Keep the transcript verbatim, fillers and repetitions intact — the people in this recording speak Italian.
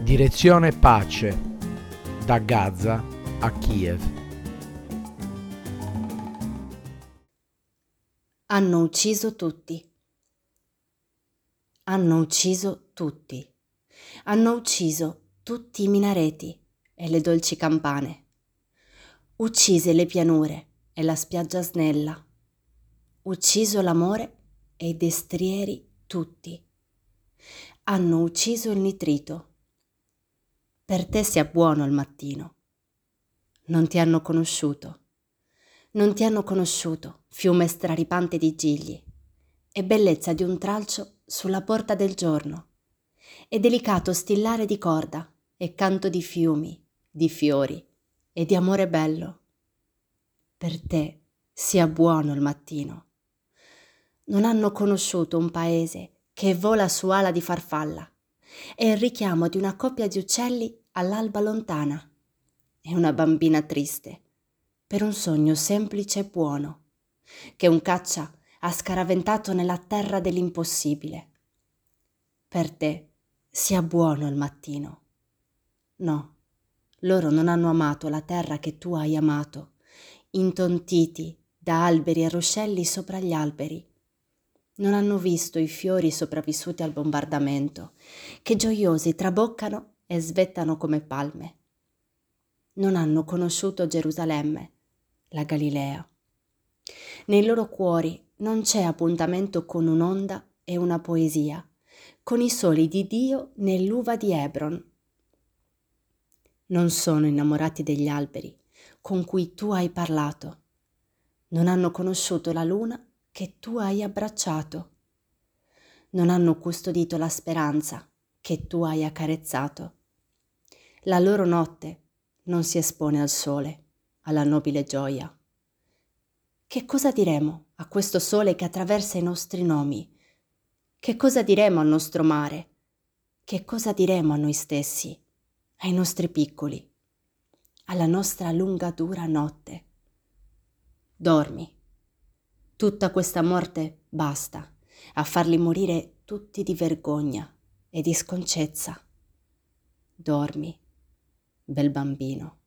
Direzione pace, da Gaza a Kiev. Hanno ucciso tutti. Hanno ucciso tutti. Hanno ucciso tutti i minareti e le dolci campane. Uccise le pianure e la spiaggia snella. Ucciso l'amore e i destrieri tutti. Hanno ucciso il nitrito. Per te sia buono il mattino. Non ti hanno conosciuto. Non ti hanno conosciuto, fiume straripante di gigli, e bellezza di un tralcio sulla porta del giorno, e delicato stillare di corda, e canto di fiumi, di fiori, e di amore bello. Per te sia buono il mattino. Non hanno conosciuto un paese che vola su ala di farfalla, e il richiamo di una coppia di uccelli all'alba lontana, e una bambina triste, per un sogno semplice e buono, che un caccia ha scaraventato nella terra dell'impossibile. Per te sia buono il mattino. No, loro non hanno amato la terra che tu hai amato, intontiti da alberi e ruscelli sopra gli alberi. Non hanno visto i fiori sopravvissuti al bombardamento, che gioiosi traboccano e svettano come palme. Non hanno conosciuto Gerusalemme, la Galilea. Nei loro cuori non c'è appuntamento con un'onda e una poesia, con i soli di Dio nell'uva di Hebron. Non sono innamorati degli alberi con cui tu hai parlato. Non hanno conosciuto la luna che tu hai abbracciato. Non hanno custodito la speranza che tu hai accarezzato. La loro notte non si espone al sole, alla nobile gioia. Che cosa diremo a questo sole che attraversa i nostri nomi? Che cosa diremo al nostro mare? Che cosa diremo a noi stessi, ai nostri piccoli, alla nostra lunga dura notte? Dormi. Tutta questa morte basta a farli morire tutti di vergogna e di sconcezza. Dormi, bel bambino.